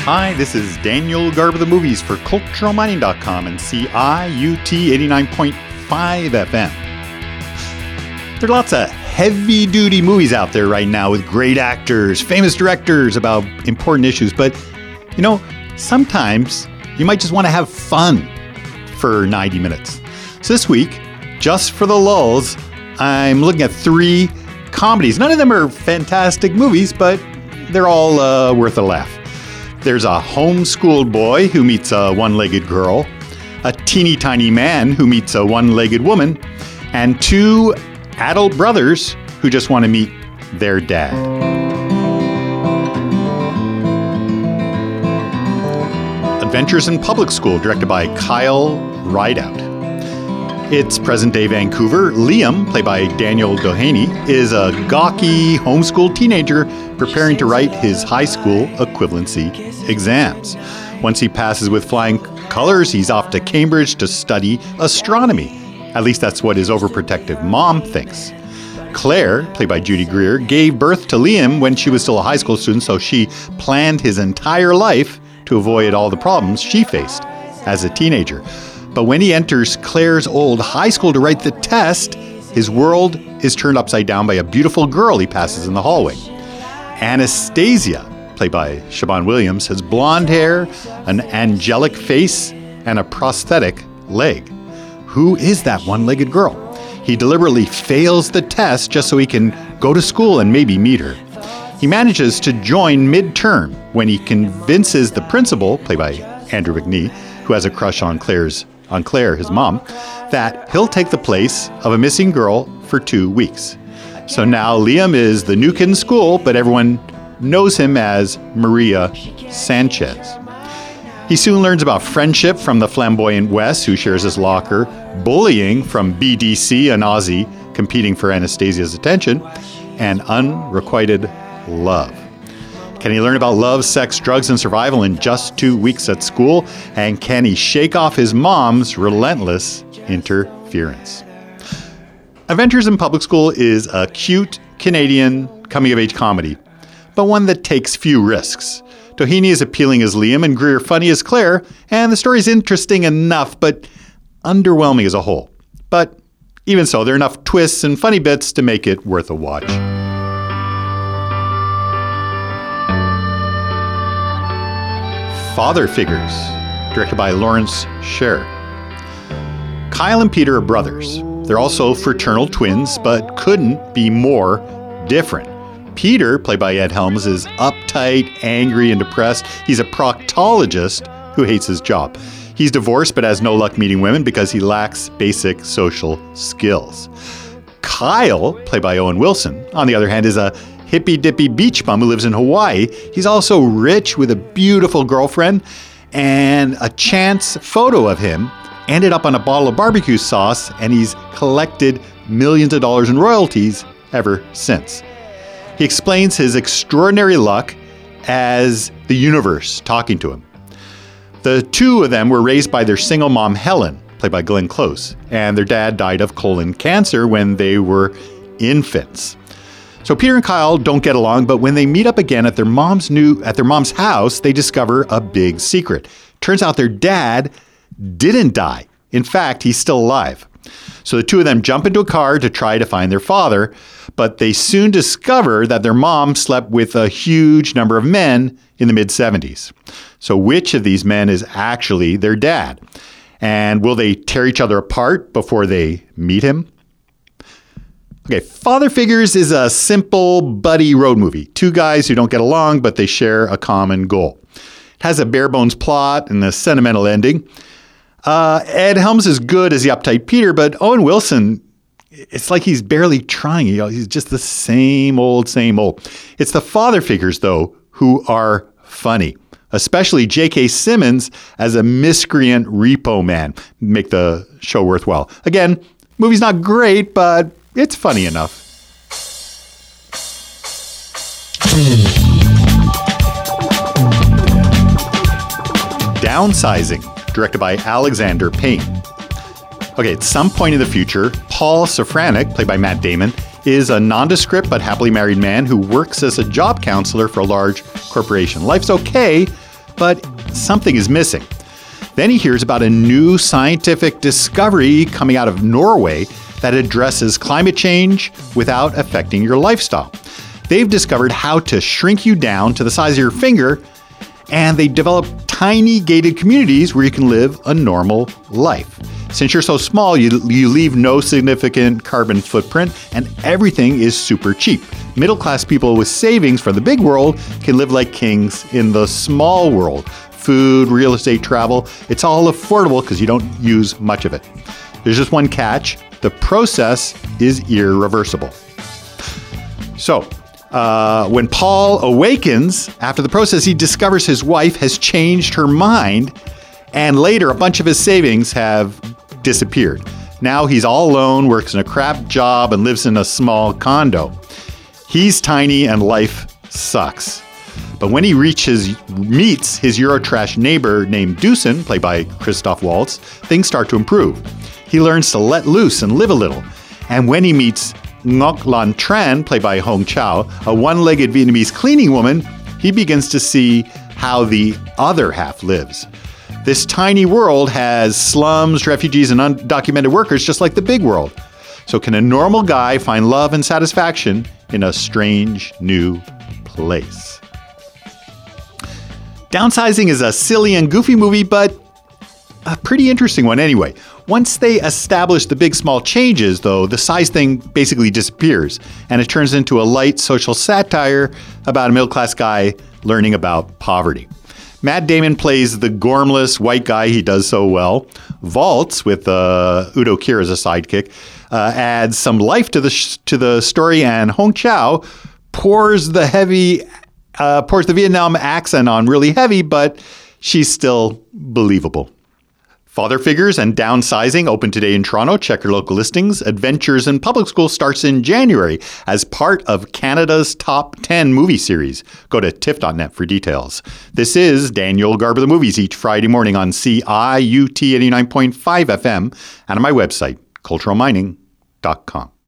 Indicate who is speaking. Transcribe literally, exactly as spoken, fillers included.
Speaker 1: Hi, this is Daniel Garb of the Movies for Cultural Mining dot com and C I U T eighty-nine point five F M. There are lots of heavy-duty movies out there right now with great actors, famous directors about important issues, but, you know, sometimes you might just want to have fun for ninety minutes. So this week, just for the lulls, I'm looking at three comedies. None of them are fantastic movies, but they're all uh, worth a laugh. There's a homeschooled boy who meets a one-legged girl, a teeny tiny man who meets a one-legged woman, and two adult brothers who just want to meet their dad. Adventures in Public School, directed by Kyle Rideout. It's present-day Vancouver. Liam, played by Daniel Doheny, is a gawky homeschool teenager preparing to write his high school equivalency exams. Once he passes with flying colors, he's off to Cambridge to study astronomy. At least that's what his overprotective mom thinks. Claire, played by Judy Greer, gave birth to Liam when she was still a high school student, so she planned his entire life to avoid all the problems she faced as a teenager. But when he enters Claire's old high school to write the test, his world is turned upside down by a beautiful girl he passes in the hallway. Anastasia, played by Siobhan Williams, has blonde hair, an angelic face, and a prosthetic leg. Who is that one-legged girl? He deliberately fails the test just so he can go to school and maybe meet her. He manages to join mid-term when he convinces the principal, played by Andrew McNee, who has a crush on Claire's on Claire, his mom, that he'll take the place of a missing girl for two weeks. So now Liam is the new kid in school, but everyone knows him as Maria Sanchez. He soon learns about friendship from the flamboyant Wes, who shares his locker, bullying from B D C, an Aussie competing for Anastasia's attention, and unrequited love. Can he learn about love, sex, drugs, and survival in just two weeks at school? And can he shake off his mom's relentless interference? Adventures in Public School is a cute Canadian coming-of-age comedy, but one that takes few risks. Doheny is appealing as Liam and Greer funny as Claire, and the story's interesting enough, but underwhelming as a whole. But even so, there are enough twists and funny bits to make it worth a watch. Father Figures, directed by Lawrence Sher. Kyle and Peter are brothers. They're also fraternal twins, but couldn't be more different. Peter, played by Ed Helms, is uptight, angry, and depressed. He's a proctologist who hates his job. He's divorced but has no luck meeting women because he lacks basic social skills. Kyle, played by Owen Wilson, on the other hand, is a hippy-dippy beach bum who lives in Hawaii. He's also rich with a beautiful girlfriend, and a chance photo of him ended up on a bottle of barbecue sauce, and he's collected millions of dollars in royalties ever since. He explains his extraordinary luck as the universe talking to him. The two of them were raised by their single mom, Helen, played by Glenn Close, and their dad died of colon cancer when they were infants. So Peter and Kyle don't get along, but when they meet up again at their mom's new at their mom's house, they discover a big secret. Turns out their dad didn't die. In fact, he's still alive. So the two of them jump into a car to try to find their father, but they soon discover that their mom slept with a huge number of men in the mid-seventies. So which of these men is actually their dad? And will they tear each other apart before they meet him? Okay, Father Figures is a simple buddy road movie. Two guys who don't get along, but they share a common goal. It has a bare-bones plot and a sentimental ending. Uh, Ed Helms is good as the uptight Peter, but Owen Wilson, it's like he's barely trying. You know, he's just the same old, same old. It's the father figures, though, who are funny, especially J K. Simmons as a miscreant repo man, make the show worthwhile. Again, movie's not great, but it's funny enough. Downsizing, directed by Alexander Payne. Okay, at some point in the future, Paul Safranek, played by Matt Damon, is a nondescript but happily married man who works as a job counselor for a large corporation. Life's okay, but something is missing. Then he hears about a new scientific discovery coming out of Norway that addresses climate change without affecting your lifestyle. They've discovered how to shrink you down to the size of your finger, and they develop tiny gated communities where you can live a normal life. Since you're so small, you, you leave no significant carbon footprint, and everything is super cheap. Middle-class people with savings from the big world can live like kings in the small world. Food, real estate, travel, it's all affordable because you don't use much of it. There's just one catch. The process is irreversible. So, uh, when Paul awakens after the process, he discovers his wife has changed her mind, and later a bunch of his savings have disappeared. Now he's all alone, works in a crap job, and lives in a small condo. He's tiny and life sucks. But when he reaches, meets his Eurotrash neighbor named Dusan, played by Christoph Waltz, things start to improve. He learns to let loose and live a little. And when he meets Ngoc Lan Tran, played by Hong Chow, a one-legged Vietnamese cleaning woman, he begins to see how the other half lives. This tiny world has slums, refugees, and undocumented workers just like the big world. So can a normal guy find love and satisfaction in a strange new place? Downsizing is a silly and goofy movie, but a pretty interesting one anyway. Once they establish the big small changes, though, the size thing basically disappears, and it turns into a light social satire about a middle-class guy learning about poverty. Matt Damon plays the gormless white guy he does so well. Waltz, with uh, Udo Kier as a sidekick, uh, adds some life to the sh- to the story, and Hong Chow pours the heavy Uh, pours the Vietnam accent on really heavy, but she's still believable. Father Figures and Downsizing open today in Toronto. Check your local listings. Adventures in Public School starts in January as part of Canada's Top ten movie series. Go to tiff dot net for details. This is Daniel Garber the Movies each Friday morning on C I U T eighty-nine point five F M and on my website, cultural mining dot com.